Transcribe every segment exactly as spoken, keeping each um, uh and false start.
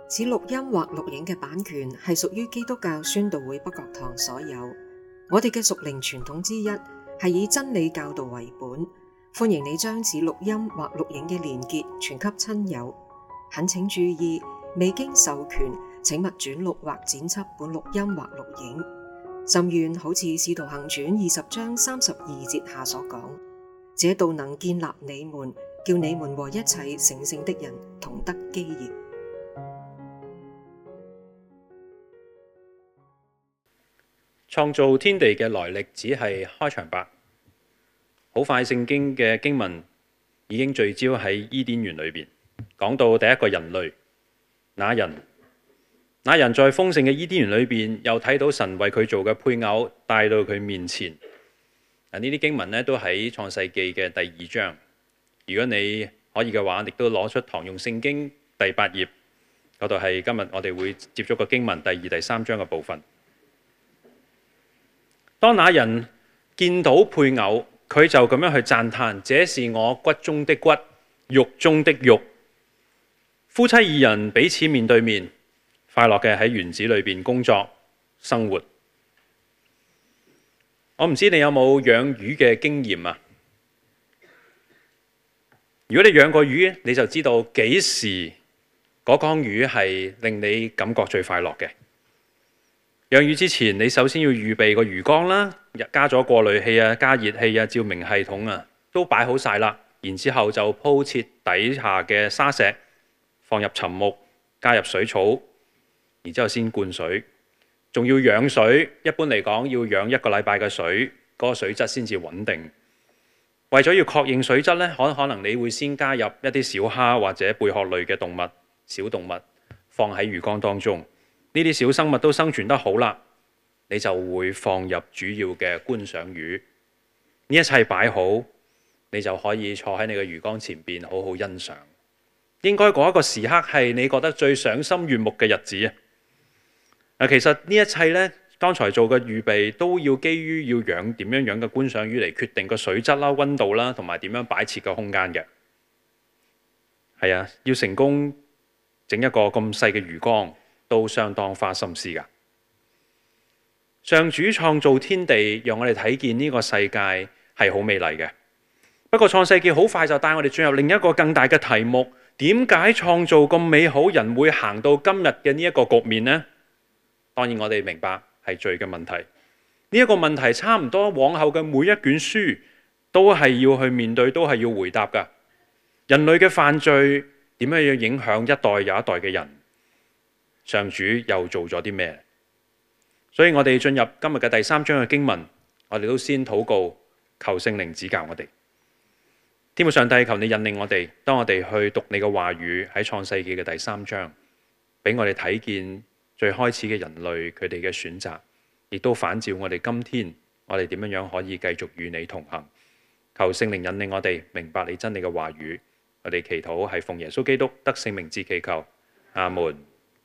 此錄音或錄影嘅版權係屬於基督教宣道會北角堂所有。我哋嘅屬靈傳統之一係以真理教導為本，歡迎你將此錄音或錄影嘅連結傳給親友。懇請注意，未經授權，請勿轉錄或剪輯本錄音或錄影。甚願好似《使徒行傳》二十章三十二節下所講，這道能建立你們，叫你們和一切成聖的人同得基業。 創造天地嘅來歷只係開場白，好快聖經嘅經文已經聚焦喺伊甸園裏邊，講到第一個人類，那人，那人在豐盛嘅伊甸園裏邊，又睇到神為佢做嘅配偶帶到佢面前。嗱，呢啲經文咧都喺創世記嘅第二章。如果你可以嘅話，亦都攞出堂用聖經第八頁，嗰度係今日我哋會接觸嘅經文第二、第三章嘅部分。當那人見到配偶，佢就咁樣去讚嘆：這是我骨中的骨，肉中的肉。夫妻二人彼此面對面，快樂嘅喺園子裏邊工作生活。我唔知你有冇養魚嘅經驗啊？如果你養過魚，你就知道幾時嗰缸魚係令你感覺最快樂嘅。養魚之前，你首先要預備個魚缸啦，加咗過濾器啊、加熱器啊、照明系統啊，都擺好晒啦。然之後就鋪設底下嘅沙石，放入沉木，加入水草，然之後先灌水，仲要養水。一般嚟講，要養一個禮拜嘅水，嗰個水質先至穩定。為咗要確認水質呢，可可能你會先加入一啲小蝦或者貝殼類嘅動物、小動物放喺魚缸當中。呢啲小生物都生存得好啦，你就會放入主要嘅觀賞魚。呢一切擺好，你就可以坐喺你嘅魚缸前邊好好欣賞。應該嗰一個時刻係你覺得最賞心悅目嘅日子啊！其實呢一切呢，剛才做嘅預備都要基於要養點樣養嘅觀賞魚嚟決定個水質啦、溫度啦，同埋點樣擺設個空間嘅。係啊，要成功整一個咁細嘅魚缸，都相當花心思㗎。上主創造天地，讓我哋睇見呢個世界係好美麗嘅。不過創世記好快就帶我哋進入另一個更大嘅題目：點解創造咁美好，人會行到今日嘅呢一個局面呢？當然我哋明白係罪嘅問題。呢一個問題差唔多往後嘅每一卷書都係要去面對，都係要回答㗎。人類嘅犯罪點樣要影響一代又一代嘅人？上主又做咗啲咩？所以我哋進入今日嘅第三章嘅經文，我哋都先禱告，求聖靈指教我哋。天父上帝，求你引領我哋，當我哋去讀你嘅話語喺創世記嘅第三章，俾我哋睇見最開始嘅人類佢哋嘅選擇，亦都反照我哋今天我哋點樣樣可以繼續與你同行。求聖靈引領我哋明白你真理嘅話語。我哋祈禱係奉耶穌基督得聖名之祈求，阿門。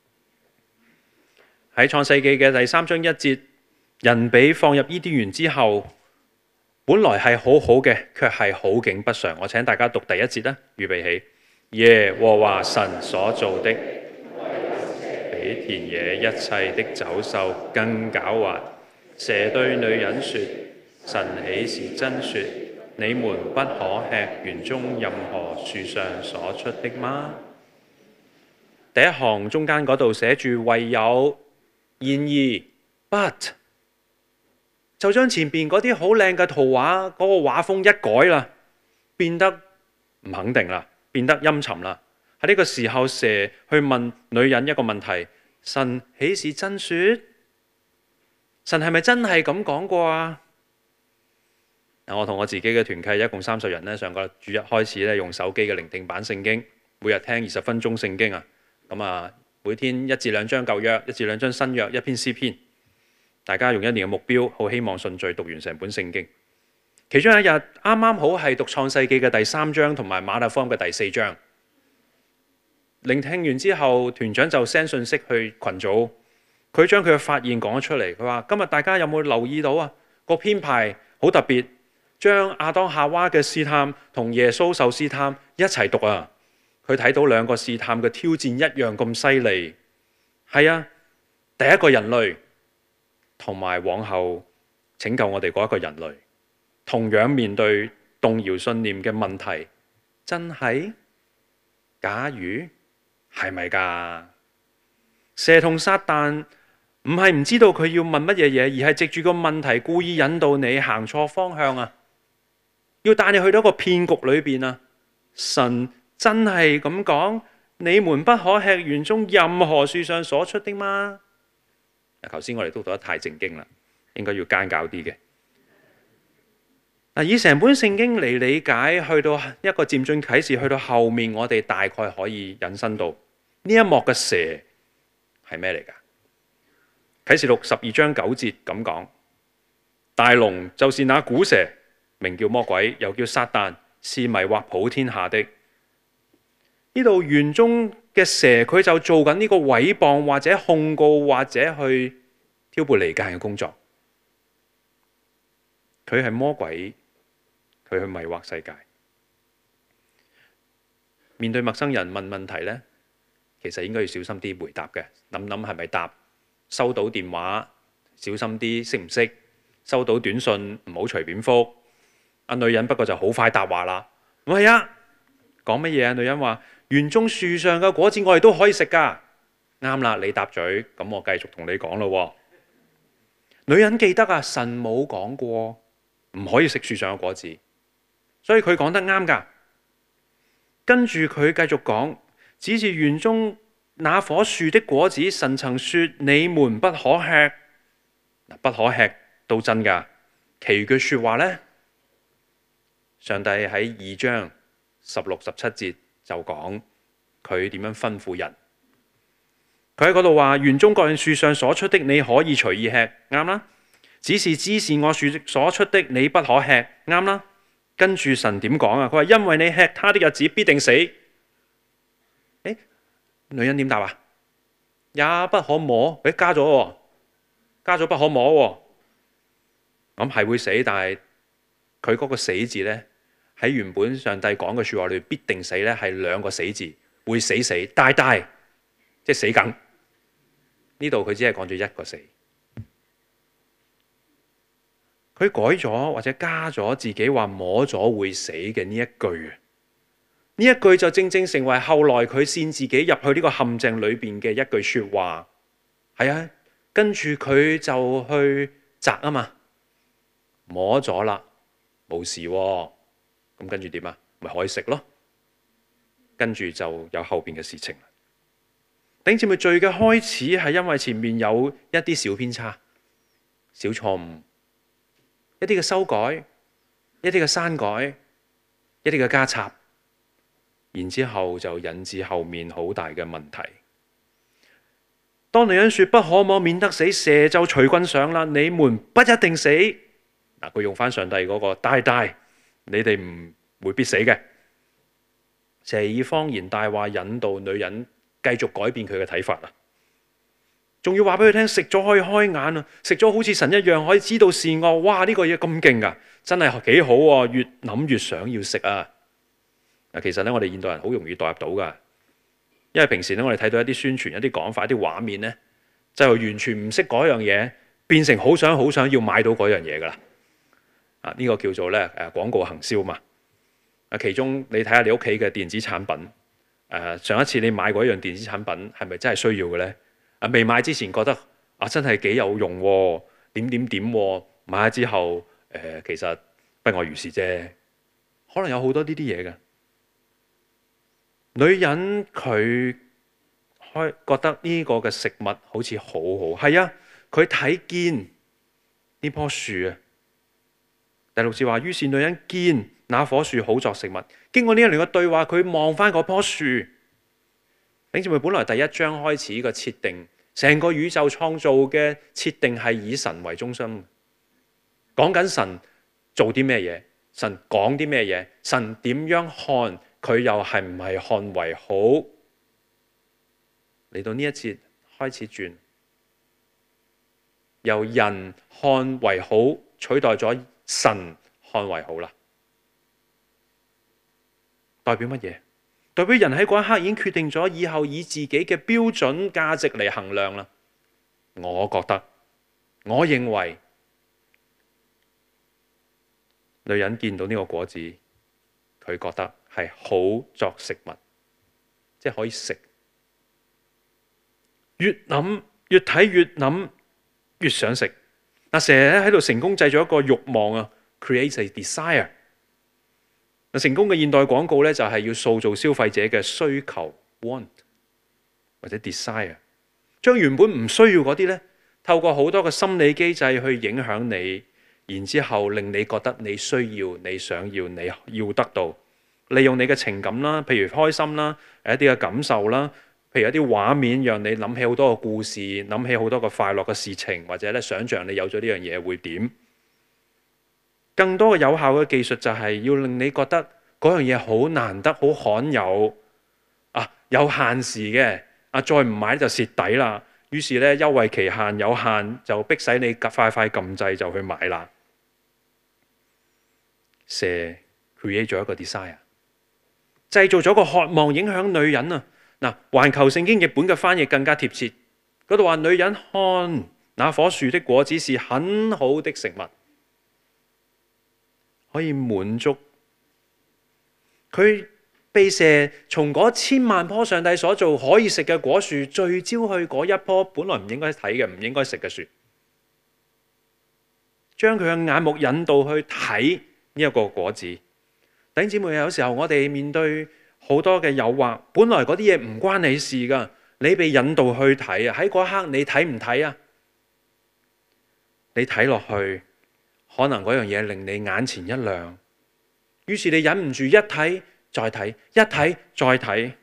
喺創世記嘅第三章一節，人被放入伊甸園之後，本來係好好嘅，卻係好景不常。我請大家讀第一節啦，預備起。耶和華神所造的，比田野一切的走獸更狡猾。蛇對女人說：神豈是真說，你們不可吃園中任何樹上所出的嗎？第一行中間嗰度寫住唯有。然而 ，but 就將前邊嗰啲好靚嘅圖畫嗰個畫風一改啦，變得唔肯定啦，變得陰沉啦。喺呢個時候，蛇去問女人一個問題：神豈是真說？神係咪真係咁講過啊？我同我自己嘅團契一共三十人咧，上個主日開始咧用手機嘅聆聽版聖經，每日聽二十分鐘聖經啊，咁啊。每天一至兩章舊約，一至兩章新約，一篇詩篇。大家用一年嘅目標，好希望順序讀完成本聖經。其中一日啱啱好係讀創世記嘅第三章同埋馬太福音嘅第四章。聆聽完之後，團長就 send 信息去群組，佢將佢嘅發現講咗出嚟。佢話：今日大家有冇留意到啊？個編排好特別，將亞當夏娃嘅試探同耶穌受試探一齊讀啊！佢佢睇到兩個試探嘅挑戰一樣咁犀利。係啊，第一個人類同埋往後拯救我哋嗰一個人類，同樣面對動搖信念嘅問題，真係？假如係咪㗎？蛇同撒旦唔係唔知道佢要問乜嘢嘢，而係藉住個問題故意引導你行錯方向啊！要帶你去到一個騙局裏邊啊！神真係咁講，你們不可吃園中任何樹上所出的嗎？嗱，頭先我哋都讀得太正經啦，應該要奸狡啲嘅。嗱，以成本聖經嚟理解，去到一個漸進啟示，去到後面我哋大概可以引申到呢一幕嘅蛇係咩嚟㗎？啟示錄十二章九節咁講，大龍就是那古蛇，名叫魔鬼，又叫撒旦，是迷惑普天下的。呢度園中嘅蛇，佢就做緊呢個毀謗或者控告或者去挑撥離間嘅工作。佢係魔鬼，佢去迷惑世界。面對陌生人問問題呢，其實應該要小心啲回答嘅，諗諗係咪答。收到電話小心啲，識唔識？收到短信唔好隨便覆。阿女人不過就好快答話啦，唔係啊，講乜嘢啊？女人話園中樹上嘅果子我哋都可以食㗎。啱啦，你答嘴，咁我繼續同你講咯。女人記得啊，神冇講過唔可以食樹上嘅果子，所以佢講得啱㗎。跟住佢繼續講，指住園中那棵樹的果子，神曾說你們不可吃。不可吃都真㗎。其餘句說話呢，上帝喺二章十六十七節就講佢點樣吩咐人。佢喺嗰度話，園中各樣樹上所出的你可以隨意吃，啱啦。只是知善惡樹所出的你不可吃，啱啦。跟住神點講啊？佢話因為你吃他的日子必定死。誒，女人點答啊？也不可摸，誒加咗，加咗不可摸。咁係會死，但係佢嗰個死字呢，喺原本上帝講嘅説話裏，必定死呢係兩個死字，會死死大大，即係死梗。呢度佢只係講咗一個死。佢改咗或者加咗自己話摸咗會死嘅呢一句啊，呢一句就正正成為後來佢陷自己入去呢個陷阱裏邊嘅一句説話。係啊，跟住佢就去摘啊嘛，摸咗啦，冇事喎，咁跟住點啊？咪可以食咯。跟住就有後邊嘅事情啦。弟兄姊妹，罪嘅開始係因為前面有一啲小偏差、小錯誤。一啲嘅修改，一啲嘅刪改，一啲嘅加插，然之後就引致後面好大嘅問題。當女人說不可摸免得死，蛇就隨棍上啦。你們不一定死。嗱，佢用翻上帝嗰個大大，你哋唔會必死嘅。蛇以謊言大話引導女人繼續改變佢嘅睇法啊！仲要話俾佢聽，食咗可以開眼啊！食咗好似神一樣，可以知道善惡。哇！呢個嘢咁勁噶，真係幾好啊！越諗越想要食啊！嗱，其實咧，我哋現代人好容易代入到噶，因為平時咧，我哋睇到一啲宣傳、一啲講法、一啲畫面咧，就完全唔識嗰樣嘢，變成好想好想要買到嗰樣嘢噶啦。啊，呢個叫做咧誒廣告行銷嘛。啊，其中你睇下你屋企嘅電子產品，誒上一次你買過一樣電子產品係咪真係需要嘅咧？啊！未買之前覺得啊，真係幾有用喎，點點點喎，買咗之後誒、呃，其實不外如是啫。可能有好多呢啲嘢嘅。女人佢開覺得呢個嘅食物好似好好，係啊，佢睇見呢棵樹啊。第六節話，於是女人見那棵樹好作食物。經過呢一輪嘅對話，佢望翻嗰棵樹。弟兄姊妹，本來第一章開始嘅設定，成個宇宙創造嘅設定係以神為中心，講緊神做啲咩嘢，神講啲咩嘢，神點樣看，佢又係唔係看為好？嚟到呢一節開始轉，由人看為好取代咗神看為好啦。代表乜嘢？ 代表人喺嗰一刻已經決定咗以後以自己嘅標準價值嚟衡量啦。我覺得，我認為，女人見到呢個果子，佢覺得係好作食物，即係可以食。越諗越睇越諗越想食。嗱，成日喺度成功製造一個慾望啊 ，create a desire。嗱，成功嘅現代廣告咧就係要塑造消費者嘅需求 want 或者 desire， 將原本唔需要嗰啲咧，透過好多嘅心理機制去影響你，然之後令你覺得你需要、你想要、你要得到，利用你嘅情感啦，譬如開心啦，一啲嘅感受啦，譬如一啲畫面，讓你諗起好多個故事，諗起好多個快樂嘅事情，或者咧想像你有咗呢樣嘢會點。更多嘅有效嘅技術就係要令你覺得嗰樣嘢好難得、好罕有啊，有限時嘅啊，再唔買就蝕底啦。於是咧優惠期限有限，就逼使你快快撳掣就去買啦。蛇 create 咗一個 desire， 製造咗個渴望，影響女人啊！嗱，環球聖經譯本嘅翻譯更加貼切，嗰度話女人看那棵樹的果子是很好的食物。可以滿足佢被蛇從嗰千萬棵上帝所做可以食嘅果樹聚焦去嗰一棵本來唔應該睇嘅、唔應該食嘅樹，將佢嘅眼目引導去睇呢一個果子。弟兄姊妹，有時候我哋面對好多嘅誘惑，本來嗰啲嘢唔關你事噶，你被引導去睇啊！喺嗰一刻你睇唔睇啊？你睇落去。可能嗰樣嘢令你眼前一亮，於是你忍唔住一睇再睇，一睇再睇。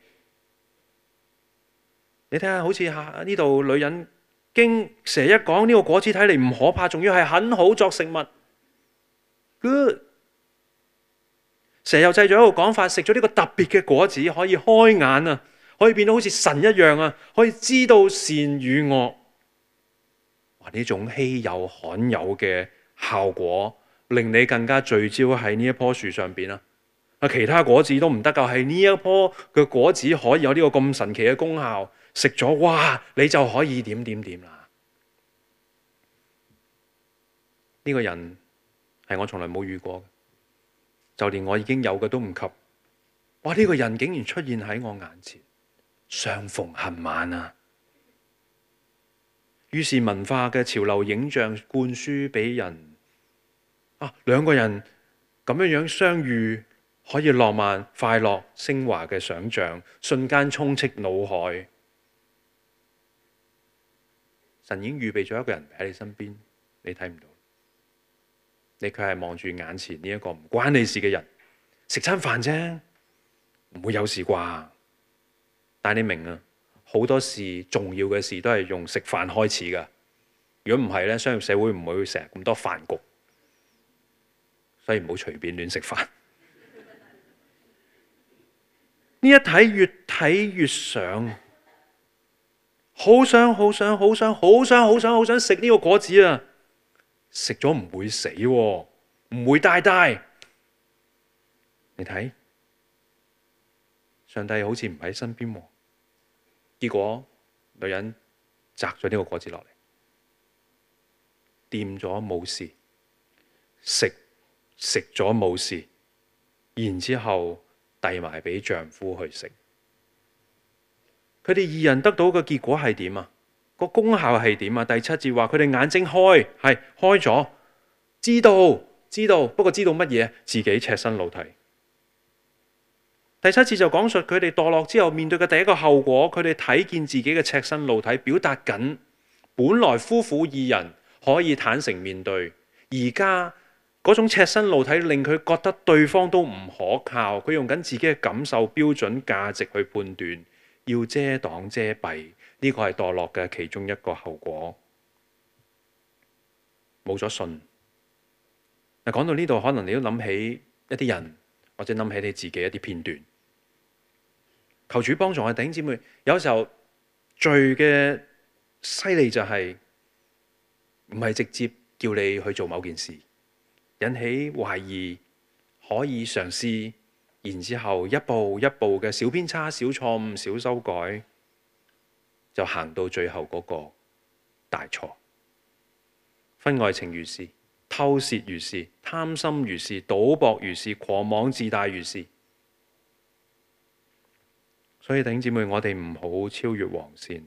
你睇下，好似下呢度女人經蛇一講呢個果子睇嚟唔可怕，仲要係很好作食物。Good， 蛇又製造一個講法，食咗呢個特別嘅果子可以開眼啊，可以變到好似神一樣啊，可以知道善與惡。哇！呢種稀有罕有嘅效果令你更加聚焦喺呢一棵樹上邊啦。啊，其他果子都唔得㗎，係呢一棵嘅果子可以有呢個咁神奇嘅功效，食咗哇，你就可以點點點啦。呢個人係我從來冇遇過嘅，就連我已經有嘅都唔及。哇！呢個人竟然出現喺我眼前，相逢恨晚啊！於是文化嘅潮流影像灌輸俾人啊，兩個人咁樣樣相遇，可以浪漫、快樂、昇華嘅想像，瞬間充斥腦海。神已經預備咗一個人喺你身邊，你睇唔到，你卻係望住眼前呢一個唔關你事嘅人，食餐飯啫，唔會有事啩？但你明啊？好多事重要嘅事都係用食飯開始㗎。如果唔係咧，商業社會唔會成日咁多飯局，所以唔好隨便亂食飯。呢一睇越睇越想，好想好想好想好想好想好想食呢個果子啊！食咗唔會死喎，唔會大大。你睇，上帝好似唔喺身邊喎。結果女人摘咗呢個果子落嚟，掂咗冇事，食食咗冇事，然之後遞埋俾丈夫去食。佢哋二人得到嘅結果係點啊？個功效係點啊？第七節話佢哋眼睛開，係開咗，知道知道，不過知道乜嘢？自己赤身露體。第七次就講述佢哋墮落之後面對嘅第一個後果，佢哋睇見自己嘅赤身露體，表達緊本來夫婦二人可以坦誠面對，而家嗰種赤身露體令佢覺得對方都唔可靠，佢用緊自己嘅感受、標準、價值去判斷，要遮擋遮蔽，呢個係墮落嘅其中一個後果。冇咗信。嗱，講到呢度，可能你都諗起一啲人，或者諗起你自己一啲片段。求主幫助我哋弟兄姊妹，有時候罪嘅犀利就係唔係直接叫你去做某件事，引起懷疑，可以嘗試， 然之後一步一步嘅小偏差、小錯誤、小修改，就行到最後嗰個大錯。婚外情如是，偷竊如是，貪心如是，賭博如是，狂妄自大如是。所以弟兄姊妹，我哋唔好超越黃線。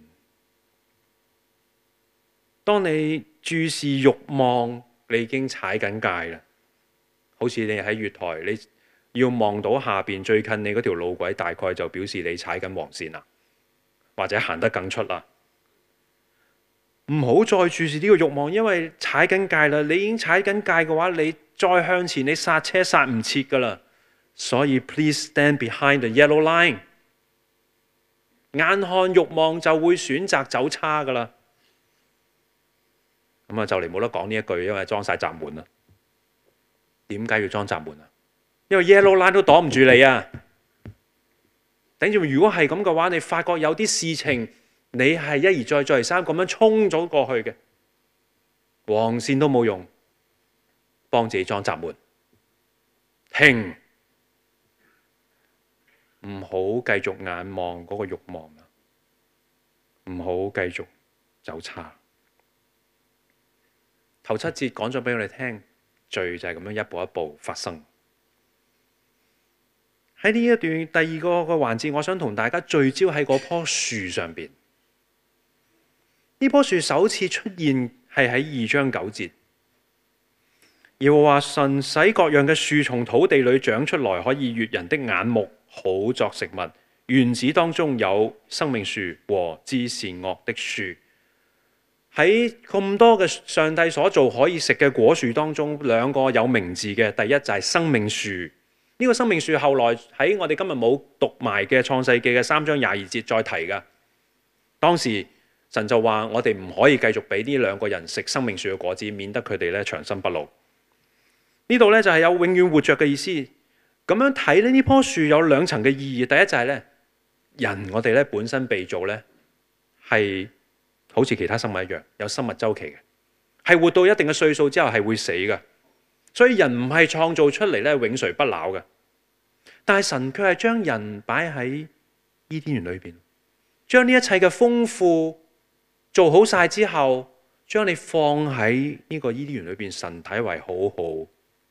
當你注視慾望，你已經踩緊界啦。好似你喺月台，你要望到下邊最近你嗰條路軌，大概就表示你踩緊黃線啦，或者行得更出啦。唔好再注視呢個慾望，因為踩緊界啦。你已經踩緊界嘅話，你再向前，你剎車剎唔切噶啦。所以 please stand behind the yellow line。眼看慾望就會選擇走差噶啦。咁啊，就嚟冇得講呢一句，因為裝晒閘門啦。點解要裝閘門啊？因為 yellow line 都擋唔住你啊！頂住，如果係咁嘅話，你發覺有啲事情你係一而再、再而三咁樣衝咗過去嘅，黃線都冇用，幫自己裝閘門，停，唔好繼續眼望嗰個慾望啊！唔好繼續走差。頭七節講咗俾我哋聽，罪就係咁樣一步一步發生。喺呢一段第二個個環節，我想同大家聚焦喺嗰棵樹上邊。呢棵樹首次出現係喺二章九節，耶和華神使各樣嘅樹從土地裏長出來，可以悅人的眼目，好作食物。園子當中有生命樹和知善惡的樹。喺咁多嘅上帝所做可以食嘅果樹當中，兩個有名字嘅，第一就係生命樹。呢個生命樹後來喺我哋今日冇讀埋嘅創世記嘅三章廿二節再提㗎。當時神就話我哋唔可以繼續俾呢兩個人食生命樹嘅果子，免得佢哋咧長生不老。呢度咧就係有永遠活着嘅意思。咁樣睇咧，呢棵樹有兩層嘅意義。第一就係咧，人我哋咧本身被造咧係好似其他生物一樣，有生物週期嘅，係活到一定嘅歲數之後係會死嘅。所以人唔係創造出嚟咧永垂不朽嘅。但係神卻係將人擺喺伊甸園裏邊，將呢一切嘅豐富做好晒之後，將你放喺呢個伊甸園裏邊，神睇為好好，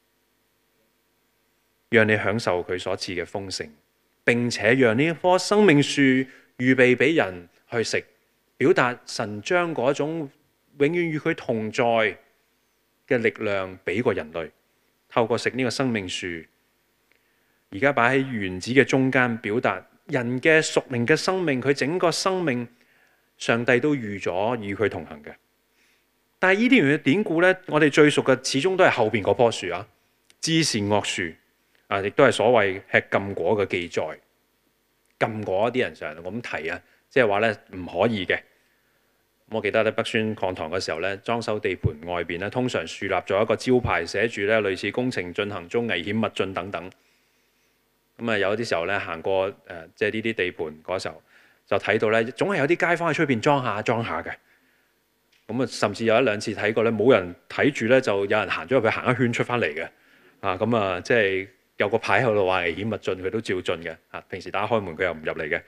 讓你享受佢所賜嘅豐盛，並且讓呢棵生命樹預備俾人去食，表達神將嗰種永遠與佢同在嘅力量俾個人類，透過食呢個生命樹，而家擺喺園子嘅中間，表達人嘅屬靈嘅生命，佢整個生命，上帝都預咗與佢同行嘅。但係伊甸園嘅典故呢，我哋最熟嘅始終都係後邊嗰棵樹啊，知善惡樹啊，亦都係所謂吃禁果嘅記載。禁果啲人成日咁提啊，即係話咧唔可以嘅。我記得咧北宣擴堂嘅時候咧，裝修地盤外邊咧，通常樹立咗一個招牌，寫住咧類似工程進行中、危險勿進等等。咁啊，有啲時候咧行過誒，即係呢啲地盤嗰時候，就睇到咧，總係有啲街坊喺出邊裝下裝下嘅。咁啊，甚至有一兩次睇過咧，冇人睇住咧，就有人行咗入去行一圈出翻嚟嘅。啊，咁啊，即係有個牌喺度話危險勿進，佢都照進嘅。啊，平時打開門佢又唔入嚟嘅。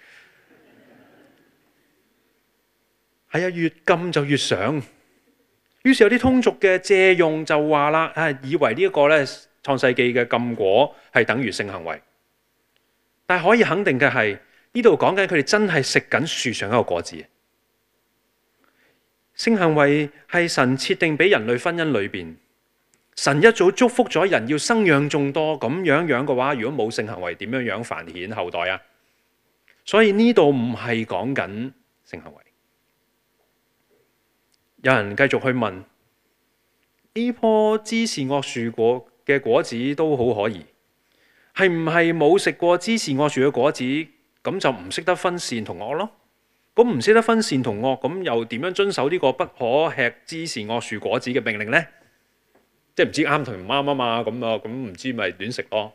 係啊，越禁就越想。於是有啲通俗嘅借用就話啦，啊，以為呢一個咧創世記嘅禁果係等於性行為。但係可以肯定嘅係，呢度講緊佢哋真係食緊樹上一個果子。性行為係神設定俾人類婚姻裏邊，神一早祝福咗人要生養眾多，咁樣樣嘅話，如果冇性行為，點樣樣繁衍後代啊？所以呢度唔係講緊性行為。有人繼續去問，呢棵知善惡樹果嘅果子都好可疑。係唔係冇食過知善惡樹嘅果子，咁就唔識得分善同惡咯？咁唔識得分善同惡，咁又點樣遵守呢個不可吃知善惡樹果子嘅命令呢？即係唔知啱同唔啱啊嘛，咁啊，咁唔知咪亂食咯。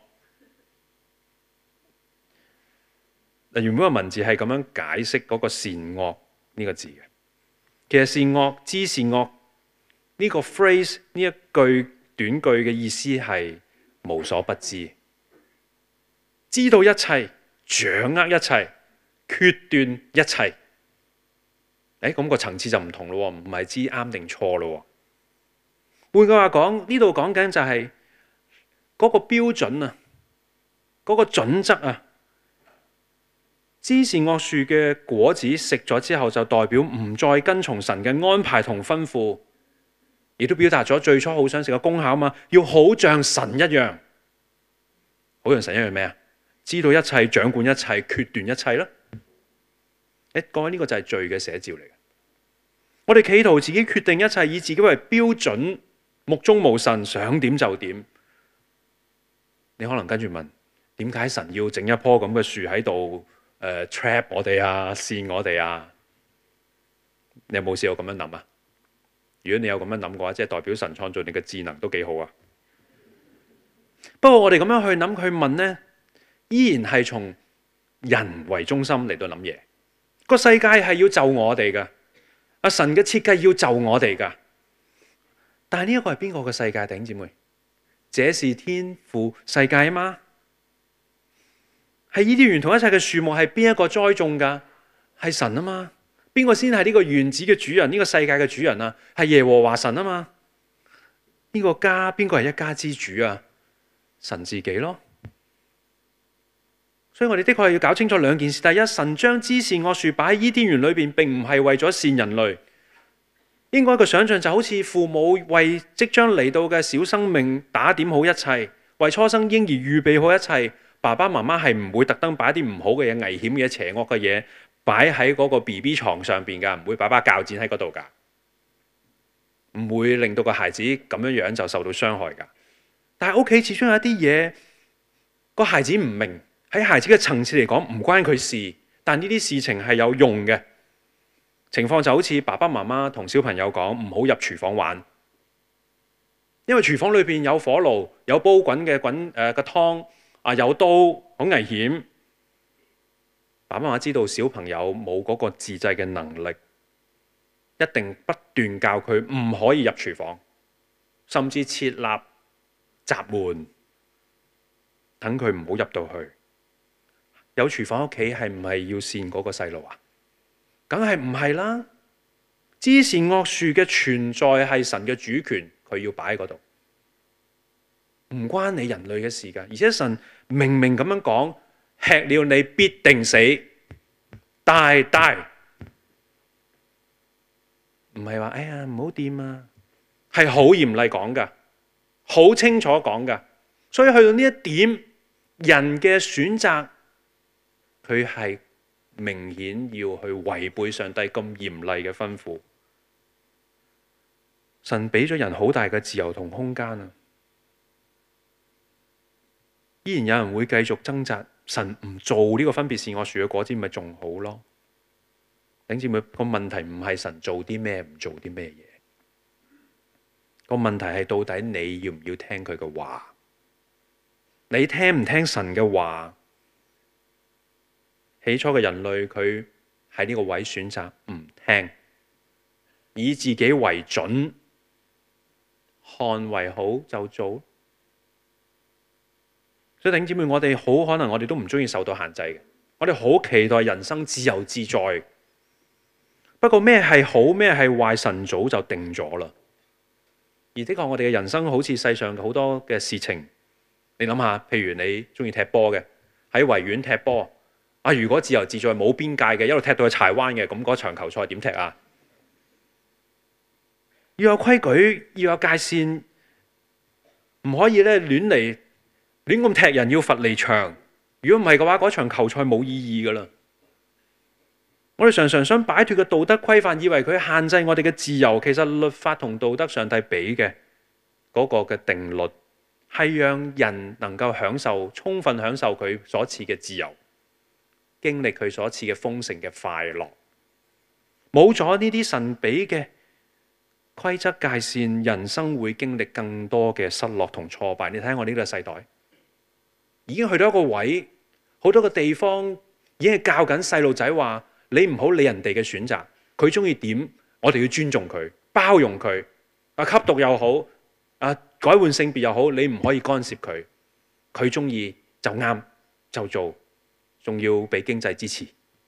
嗱，原本個文字係咁樣解釋嗰個善惡呢個字嘅。其實善惡知善惡呢個 phrase 呢一句短句嘅意思係無所不知。 知道一切，掌握一切，決斷一切。誒，咁個層次就唔同咯，唔係知啱定錯咯。換句話講，呢度講緊就係嗰個標準啊，嗰個準則啊。知善惡樹嘅果子食咗之後，就代表唔再跟從神嘅安排同吩咐，亦都表達咗最初好想食嘅功效嘛。要好像神一樣，好像神一樣咩啊？知道一切，掌管一切，決斷一切啦。誒，各位，呢個就係罪嘅寫照嚟嘅。我哋企圖自己決定一切，以自己為標準，目中無神，想點就點。你可能跟住問，點解神要整一棵咁嘅樹喺度？誒、uh, trap 我哋啊，騙我哋啊，你有冇試過咁樣諗啊？如果你有咁樣諗嘅話，即係代表神創造你嘅智能都幾好啊。不過我哋咁樣去諗去問呢，依然係從人為中心嚟到諗嘢。個世界係要就我哋噶，阿神嘅設計要就我哋噶。但係呢一個係邊個嘅世界？弟兄姊妹，這是天父世界啊嘛。係伊甸園同一切嘅樹木係邊一個栽種噶？係神啊嘛。邊個先係呢個園子嘅主人？呢、這個世界嘅主人啊？係耶和華神啊嘛。呢、這個家邊個係一家之主啊？神自己咯。所以我哋的確係要搞清楚兩件事。第一，神將知善惡樹擺喺伊甸園裏邊，並唔係為咗善人類。應該個想象就好似父母為即將嚟到嘅小生命打點好一切，為初生嬰兒預備好一切。爸爸媽媽係唔會特登擺啲唔好嘅嘢、危險嘅嘢、邪惡嘅嘢擺喺嗰個 B B 床上邊噶，唔會擺把鉸剪喺嗰度噶，唔會令到個孩子咁樣樣就受到傷害噶。但係屋企始終有一啲嘢，個孩子唔明，喺孩子嘅層次嚟講唔關佢事，但呢啲事情係有用嘅。情況就好似爸爸媽媽同小朋友講唔好入廚房玩，因為廚房裏邊有火爐，有煲滾嘅滾誒個湯。啊！有刀好危險，爸爸媽媽知道小朋友冇嗰個自制嘅能力，一定不斷教佢唔可以入廚房，甚至設立閘門，等佢唔好入到去。有廚房屋企係唔係要善嗰個細路啊？梗係唔係啦！知善惡樹嘅存在係神嘅主權，佢要擺喺嗰度。唔關你人類嘅事㗎，而且神明明咁樣講，吃了你必定死，大大唔係話哎呀唔好掂啊，係好嚴厲講㗎，好清楚講㗎。所以去到呢一點，人嘅選擇，佢係明顯要去違背上帝咁嚴厲嘅吩咐。神俾咗人好大嘅自由同空間啊！依然有人會繼續掙扎，神唔做呢個分別善惡樹嘅果子，咪仲好咯？弟兄姊妹，個問題唔係神做啲咩，唔做啲咩嘢，個問題係到底你要唔要聽佢嘅話？你聽唔聽神嘅話？起初嘅人類佢喺呢個位選擇唔聽，以自己為準，看為好就做。所以弟兄姊妹，我哋好可能我哋都唔中意受到限制嘅，我哋好期待人生自由自在。不過咩係好，咩係壞，神早就定咗啦。而的確我哋嘅人生好似世上好多嘅事情，你諗下，譬如你中意踢波嘅，喺維園踢波啊，如果自由自在冇邊界嘅，一路踢到去柴灣嘅，咁嗰場球賽點踢啊？要有規矩，要有界線，唔可以咧亂嚟。亂咁踢人要罰離場，如果唔係嘅話，嗰場球賽冇意義噶啦。我哋常常想擺脫嘅道德規範，以為佢限制我哋嘅自由，其實律法同道德上帝俾嘅嗰個嘅定律，係讓人能夠享受充分享受佢所賜嘅自由，經歷佢所賜嘅豐盛嘅快樂。冇咗呢啲神俾嘅規則界線，人生會經歷更多嘅失落同挫敗。你睇下我呢個世代，已經去到一個位，好多個地方已經係教緊細路仔話：你唔好理人哋嘅選擇，佢中意點，我哋要尊重佢，包容佢。啊，吸毒又好，啊改換性別又好，你唔可以干涉佢，佢中意就啱。 就做，仲要俾經濟支持。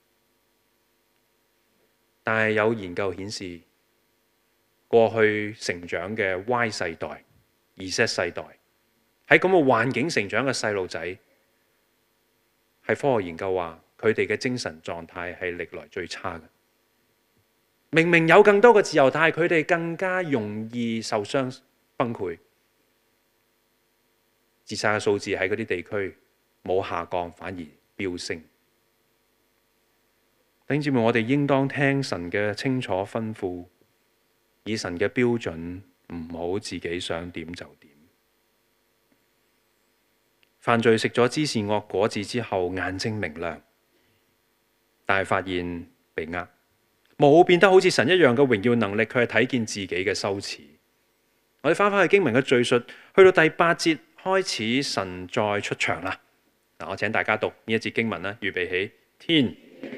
但係有研究顯示，過去成長嘅 Y 世代、Z 世代，喺咁嘅環境成長嘅細路仔，係科學研究話佢哋嘅精神狀態係歷來最差嘅。明明有更多嘅自由，但係佢哋更加容易受傷崩潰。自殺嘅數字喺嗰啲地區冇下降，反而飆升。弟兄姊妹，我哋應當聽神嘅清楚吩咐，以神嘅標準，唔好自己想點就點。犯罪食咗知善惡果子之後，眼睛明亮，但係發現被呃，冇變得好似神一樣嘅榮耀能力，佢係睇見自己嘅羞恥。我哋翻返去經文嘅敘述，去到第八節開始，神再出場啦。嗱，我請大家讀呢一節經文啦，預備起，天。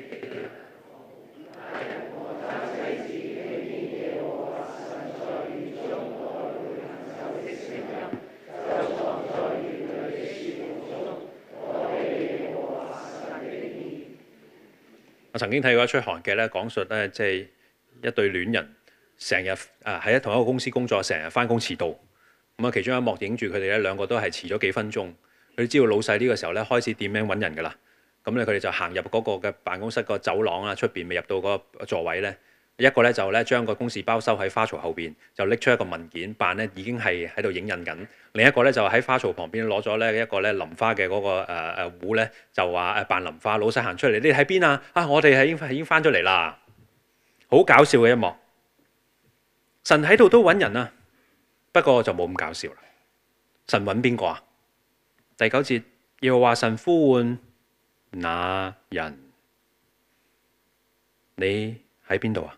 我曾經睇過一出韓劇咧，講述咧即係一對戀人成日啊喺同一個公司工作，成日翻工遲到。咁啊，其中一幕影住佢哋咧兩個都係遲咗幾分鐘。佢知道老細呢個時候咧開始點名揾人㗎啦。咁咧佢哋就行入嗰個嘅辦公室個走廊啊，出邊未入到嗰個座位咧。一個咧就咧將個公事包收喺花槽後邊，就拎出一個文件，扮咧已經係喺度影印緊。另一個咧就喺花槽旁邊攞咗咧一個咧淋花嘅嗰、那個誒誒壺咧，就話誒扮淋花。老細行出嚟，你哋喺邊啊？啊，我哋係已經已經翻咗嚟啦。好搞笑嘅一幕。神喺度都揾人啊，不過就冇咁搞笑啦。神揾邊個啊？第九節要話神呼喚那人，你喺邊度啊？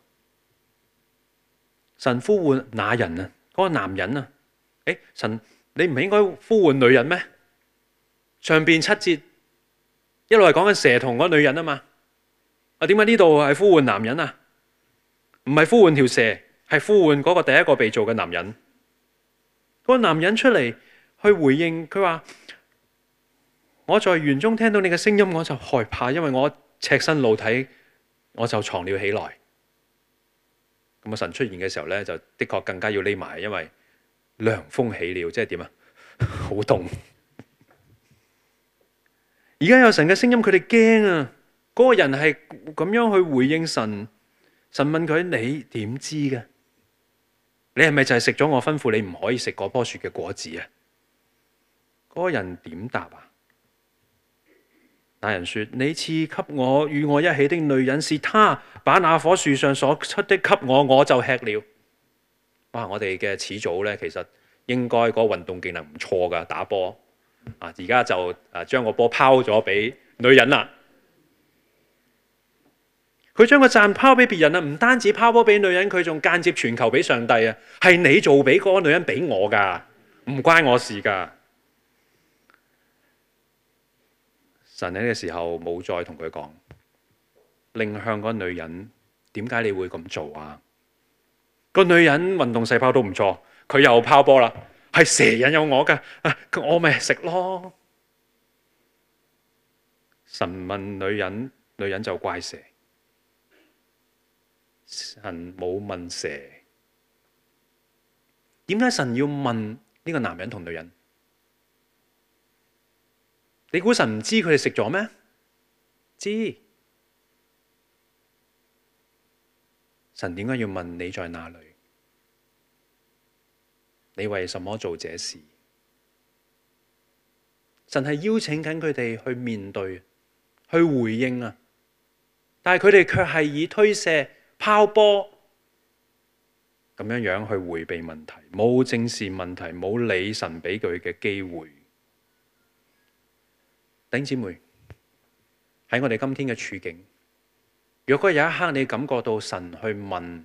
神呼喚那人啊，嗰、那個男人啊，誒，神你唔係應該呼喚女人咩？上邊七節一路係講緊蛇同嗰個女人啊嘛，啊點解呢度係呼喚男人啊？唔係呼喚條蛇，係呼喚嗰個第一個被造嘅男人。嗰、那個男人出嚟去回應，佢話：我在園中聽到你嘅聲音，我就害怕，因為我赤身露體，我就藏了起來。咁啊！神出現嘅時候咧，就的確更加要匿埋，因為涼風起了，即係點啊？好凍。而家有神嘅聲音，佢哋驚啊！嗰、那個人係咁樣去回應神。神問佢：你點知嘅？你係咪就係食咗我吩咐你唔可以食嗰棵樹嘅果子啊？嗰、那個人點答啊？那人說：你賜給我與我一起的女人是她，把那棵樹上所出的給我，我就吃了。哇！我哋嘅始祖咧，其實應該嗰個運動技能唔錯噶，打波啊！而家就誒將個波拋咗俾女人啦。佢將個讚拋俾別人啊，唔單止拋波俾女人，佢仲間接傳球俾上帝啊！係你做俾嗰個女人俾我噶，唔關我事噶。神喺呢個時候冇再同佢講，另向嗰女人，點解你會咁做啊？個女人運動細胞都唔錯，佢又拋波啦，係蛇引誘我噶，啊，我咪食咯。神問女人，女人就怪蛇。神冇問蛇，點解神要問呢個男人同女人？你估神唔知佢哋食咗咩？知。神點解要問你在哪裏？你為什麼做這事？神係邀請緊佢哋去面對、去回應啊！但係佢哋卻係以推卸、拋波咁樣樣去迴避問題，冇正視問題，冇理神俾佢嘅機會。弟兄姊妹，喺我哋今天嘅處境，若果有一刻你感覺到神去問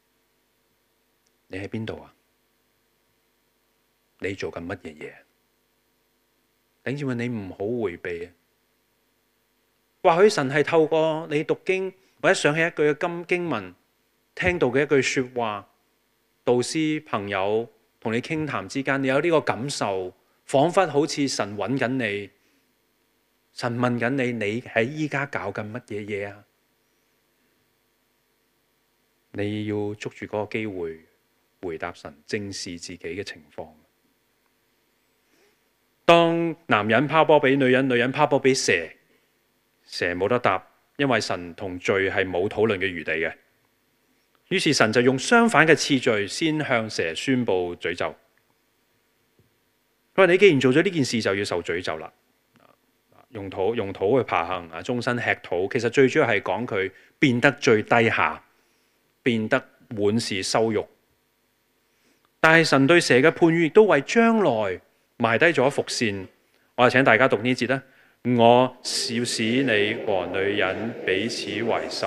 你喺邊度啊？你做緊乜嘢嘢？弟兄姊妹，你唔好迴避啊！或許神係透過你讀經或者想起一句嘅金經文，聽到嘅一句說話，導師朋友同你傾談之間，你有呢個感受，彷彿好似神揾緊你。 神問緊你，你喺依家搞緊乜嘢嘢啊？你要捉住嗰個機會回答神，正視自己嘅情況。當男人拋波俾女人，女人拋波俾蛇，蛇冇得答，因為神同罪係冇討論嘅餘地嘅。於是神就用相反嘅次序，先向蛇宣佈詛咒。佢話：你既然做咗呢件事，就要受詛咒啦。用土用土去爬行啊，終身吃土。其實最主要係講佢變得最低下，變得滿是羞辱。但係神對蛇嘅判語亦都為將來埋低咗伏線。我哋請大家讀呢節啦。我要使你和女人彼此為仇。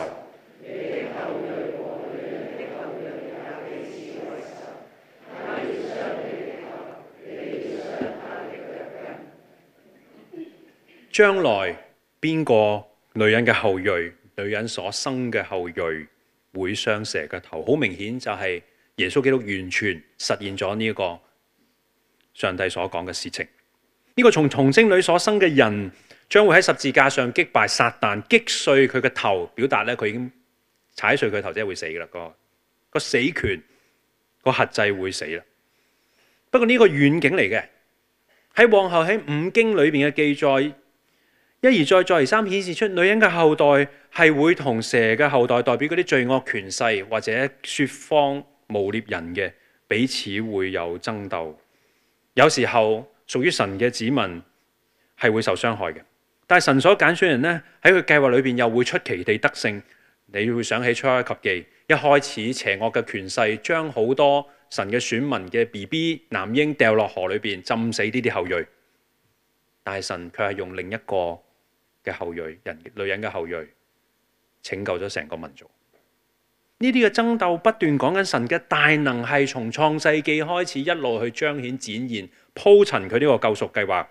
將來邊個女人嘅後裔，女人所生嘅後裔會傷蛇嘅頭？好明顯就係耶穌基督完全實現咗呢個上帝所講嘅事情。呢個從童貞女所生嘅人，將會喺十字架上擊敗撒旦，擊碎佢嘅頭，表達咧佢已經踩碎佢頭，即係會死噶啦。個個死權個轄制會死啦。不過呢個遠景嚟嘅，喺往後喺五經裏邊嘅記載。一而再，再而三顯示出女人嘅後代係會同蛇嘅後代，代表嗰啲罪惡權勢或者說謊誣衊人嘅，彼此會有爭鬥。有時候屬於神嘅子民係會受傷害嘅，但係神所揀選人呢，喺佢計劃裏邊又會出奇地得勝。你會想起出埃及記，一開始邪惡嘅權勢將好多神嘅選民嘅 B B 男嬰掉落河裏邊，浸死呢啲後裔，但係神卻係用另一個嘅後裔人女人嘅後裔拯救咗成個民族。呢啲嘅爭鬥不斷講緊神嘅大能，係從創世記開始一路去彰顯展現鋪陳佢呢個救贖計劃。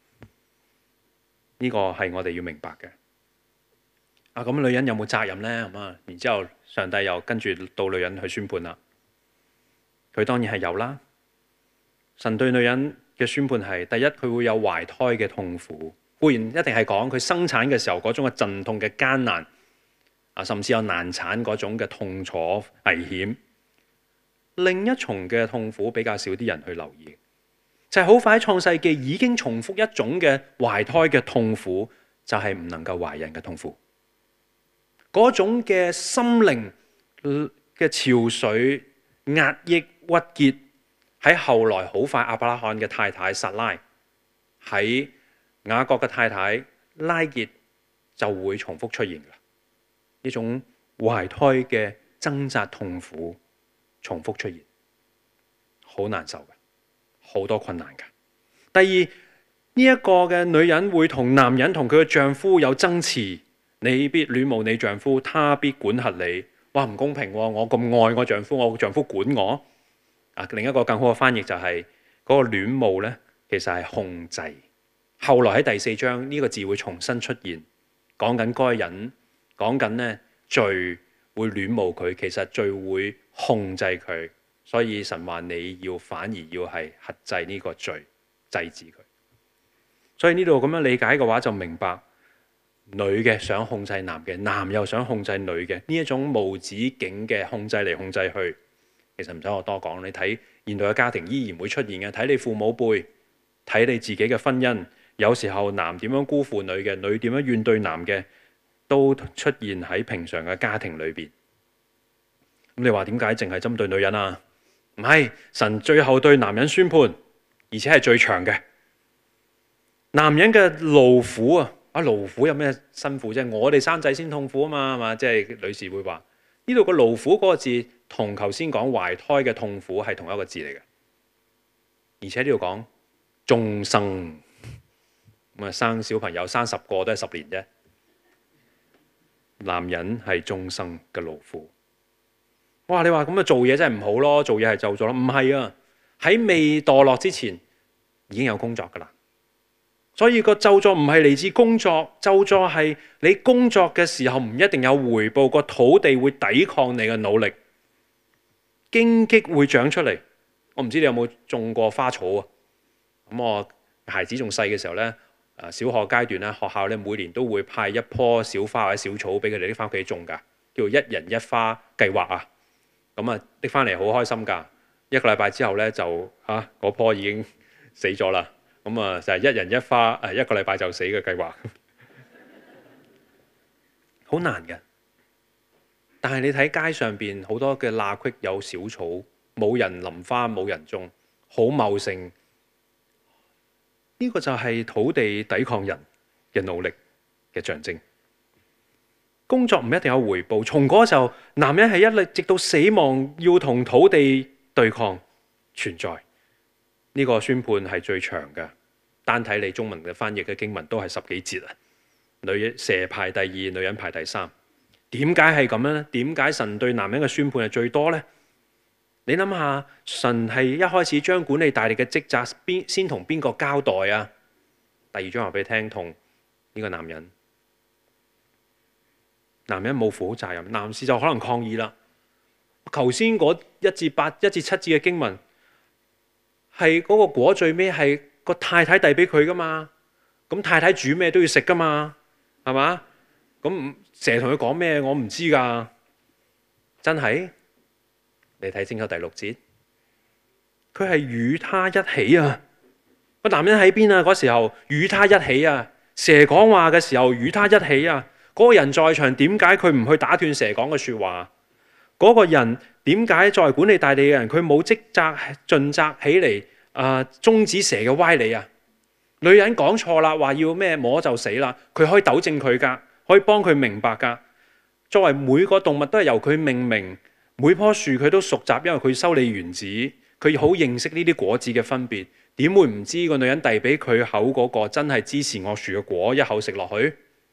呢個係我哋要明白嘅。啊，咁女人有冇責任呢？咁啊，然之後上帝又跟住到女人去宣判啦。佢當然係有啦。神對女人嘅宣判係：第一，佢會有懷胎嘅痛苦。固然一定係講佢生產嘅時候嗰種嘅陣痛嘅艱難啊，甚至有難產嗰種嘅痛楚危險。另一重嘅痛苦比較少啲人去留意，就係好快喺創世記已經重複一種嘅懷胎嘅痛苦，就係唔能夠懷孕嘅痛苦。嗰種嘅心靈嘅潮水壓抑鬱結，喺後來好快亞伯拉罕嘅太太撒拉，喺雅各嘅太太拉結就會重複出現㗎啦。呢種懷胎嘅掙扎痛苦重複出現，好難受嘅，好多困難㗎。第二，呢一個嘅女人會同男人同佢嘅丈夫有爭持，你必戀慕你丈夫，他必管轄你。哇，唔公平喎！我咁愛我丈夫，我丈夫管我啊。另一個更好嘅翻譯就係嗰個戀慕咧，其實係控制。後來喺第四章呢個字會重新出現，講緊該人，講緊咧罪會戀慕佢，其實罪會控制佢，所以神話你要反而要係轄制呢個罪，制止佢。所以呢度咁樣理解嘅話，就明白女嘅想控制男嘅，男又想控制女嘅，呢一種無止境嘅控制嚟控制去，其實唔使我多講，你睇現代嘅家庭依然會出現嘅，睇你父母輩，睇你自己嘅婚姻。有時候男點樣辜負女嘅，女點樣怨對男嘅，都出現喺平常嘅家庭裏邊。咁你話點解淨係針對女人啊？唔係，神最後對男人宣判，而且係最長嘅。男人嘅勞苦啊，啊勞苦有咩辛苦啫？我哋生仔先痛苦啊嘛，係嘛？即係女士會話呢度個勞苦嗰個字，同頭先講懷胎嘅痛苦係同一個字嚟嘅，而且呢度講終生。咁啊，生小朋友生十個都係十年啫。男人係終生嘅勞苦。哇！你話咁啊，做嘢真係唔好咯，做嘢係就咗咯。唔係啊，喺未墮落之前已經有工作噶啦。所以個咒詛唔係嚟自工作，咒詛係你工作嘅時候唔一定有回報，個土地會抵抗你嘅努力，荊棘會長出嚟。我唔知你有冇種過花草啊？咁我孩子仲細嘅時候咧。 誒小學階段咧，學校咧每年都會派一棵小花或者小草俾佢哋拎翻屋企種㗎，叫做一人一花計劃啊。咁啊拎翻嚟好開心㗎。一個禮拜之後咧就嚇嗰棵已經死咗啦。咁啊就係一人一花誒一個禮拜就死嘅計劃，好難嘅。但係你睇街上邊好多嘅罅隙有小草，冇人淋花，冇人種，好茂盛。呢個就係土地抵抗人嘅努力嘅象徵。工作唔一定有回報，從嗰時候，男人係一力直到死亡要同土地對抗存在。呢個宣判係最長嘅，單睇你中文嘅翻譯嘅經文都係十幾節啊。女蛇排第二，女人排第三。點解係咁樣呢？點解神對男人嘅宣判係最多呢？你諗下，神係一開始將管理大地嘅職責邊先同邊個交代啊？第二章話俾你聽，同呢個男人，男人冇負好責任，男士就可能抗議啦。頭先嗰一至八、一至七節嘅經文，係嗰個果最尾係個太太遞俾佢噶嘛？咁太太煮咩都要食噶嘛？係嘛？咁成日同佢講咩？我唔知㗎，真係。你睇清楚第六節，佢係與他一起啊！個男人喺邊啊？嗰時候與他一起啊！蛇講話嘅時候與他一起啊！嗰、那個人在場，點解佢唔去打斷蛇講嘅説話？嗰、那個人點解作為管理大地嘅人，佢冇職責盡責起嚟啊，終止蛇嘅歪理啊？女人講錯啦，話要咩摸就死啦，佢可以糾正佢㗎，可以幫佢明白㗎。作為每個動物都係由佢命名。每棵樹佢都熟習，因為佢修理園子，佢好認識呢啲果子嘅分別。點會唔知個女人遞俾佢口嗰個真係支持惡樹嘅果，一口食落去？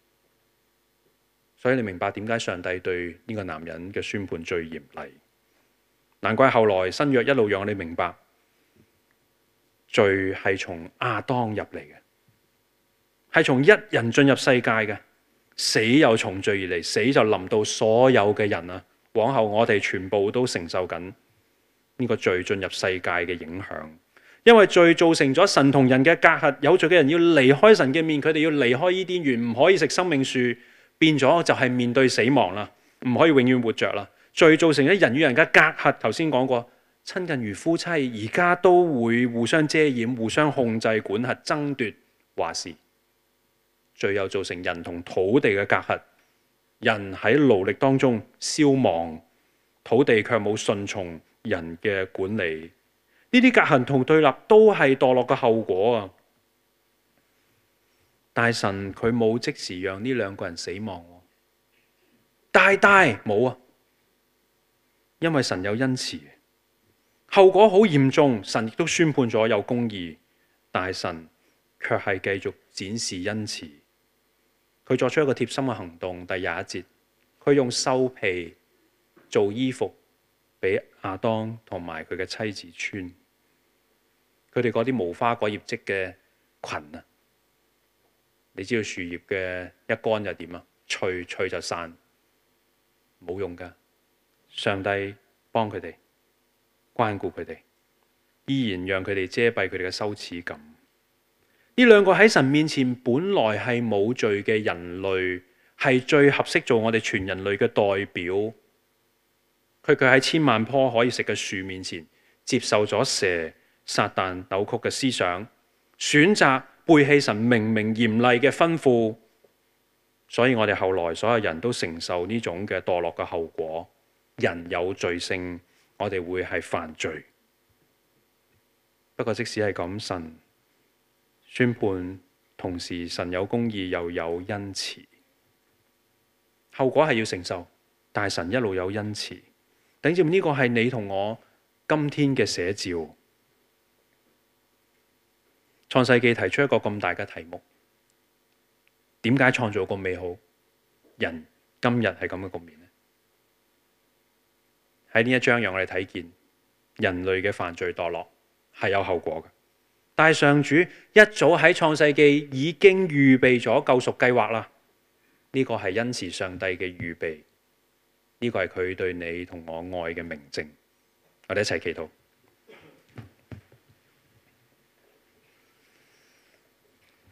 所以你明白點解上帝對呢個男人嘅宣判最嚴厲？難怪後來新約一路讓我哋明白，罪係從亞當入嚟嘅，係從一人進入世界嘅，死又從罪而嚟，死就臨到所有嘅人啊！往後我哋全部都承受緊呢個罪進入世界嘅影響，因為罪造成咗神同人嘅隔閡，有罪嘅人要離開神嘅面，佢哋要離開伊甸園，唔可以食生命樹，變咗就係面對死亡啦，唔可以永遠活着啦。罪造成咗人與人嘅隔閡，頭先講過，親近如夫妻，而家都會互相遮掩、互相控制、管轄、爭奪話事。罪又造成人同土地嘅隔閡。人喺勞力當中消亡，土地卻冇順從人嘅管理。呢啲隔閡同對立都係墮落嘅後果啊！但係神佢冇即時讓呢兩個人死亡，大大冇啊！因為神有恩慈，後果好嚴重，神亦都宣判咗有公義，但係神卻係繼續展示恩慈。佢作出一個貼心嘅行動，第廿一節，佢用獸皮做衣服俾亞當同埋佢嘅妻子穿。佢哋嗰啲無花果葉織嘅裙啊，你知道樹葉嘅一乾就點啊？吹吹就散，冇用㗎。上帝幫佢哋，關顧佢哋，依然讓佢哋遮蔽佢哋嘅羞恥感。呢兩個喺神面前本來係冇罪嘅人類，係最合適做我哋全人類嘅代表。佢佢喺千萬棵可以食嘅樹面前，接受咗蛇撒旦扭曲嘅思想，選擇背棄神明明嚴厲嘅吩咐。所以我哋後來所有人都承受呢種嘅墮落嘅後果。人有罪性，我哋會係犯罪。不過即使係咁，神宣判，同時神有公義又有恩慈，後果係要承受，但係神一路有恩慈。弟兄姊妹，呢個係你同我今天嘅寫照。創世記提出一個咁大嘅題目，點解創造咁美好，人今日係咁嘅局面呢？喺呢一章讓我哋睇見人類嘅犯罪墮落係有後果嘅。但係上主一早喺創世記已經預備咗救贖計劃啦，呢個係恩慈上帝嘅預備，呢個係佢對你同我愛嘅明證。我哋一齊祈禱。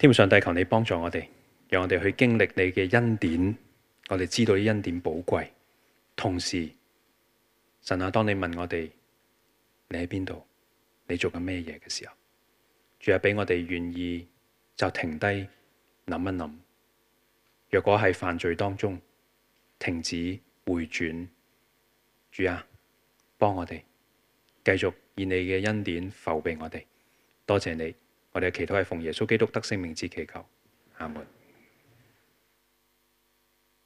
天父上帝，求你幫助我哋，讓我哋去經歷你嘅恩典，我哋知道啲恩典寶貴。同時，神啊，當你問我哋你喺邊度，你做緊咩嘢嘅時候，主啊，俾我哋願意就停低諗一諗。若果喺犯罪當中，停止回轉，主啊，幫我哋繼續以你嘅恩典扶庇我哋。多謝你，我哋嘅祈禱係奉耶穌基督得勝名字祈求，阿門。